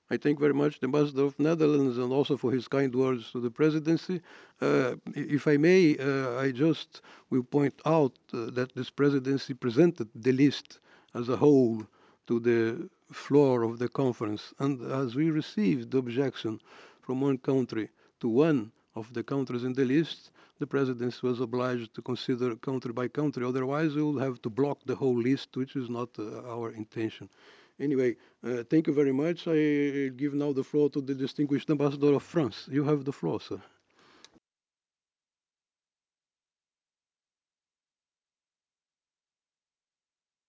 I thank very much the Ambassador of Netherlands and also for his kind words to the presidency. If I may, I just will point out that this presidency presented the list as a whole to the floor of the conference. And as we received the objection from one country to one of the countries in the list, the presidency was obliged to consider country by country. Otherwise, we will have to block the whole list, which is not our intention. Anyway, thank you very much. I give now the floor to the distinguished ambassador of France. You have the floor, sir.